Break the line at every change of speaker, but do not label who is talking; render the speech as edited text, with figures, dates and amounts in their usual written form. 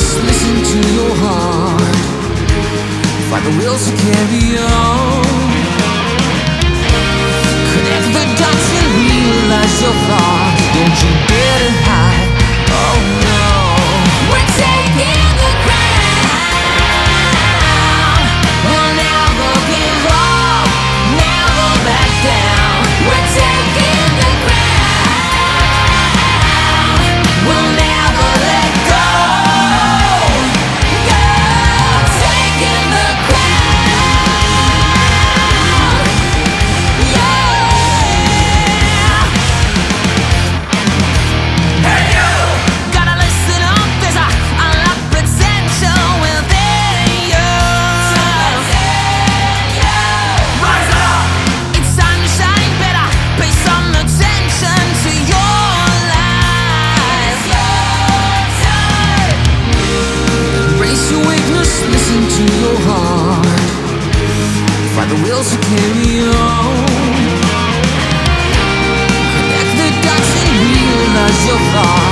weakness, listen to your heart. Find the will to carry on. Connect the dots and realize your thoughts. Don't you dare to hide. Oh no. We're taking the crown. We'll never give up, never back down. We're taking the crown. We'll never let go. Taking the crown. Yeah. Hey you! Gotta listen up, there's a unlocked potential within you. Rise up! It's time to shine better. Pay some attention to your life. Embrace your weakness, listen to your heart. Find the will to carry on. Connect the dots and realize your thoughts.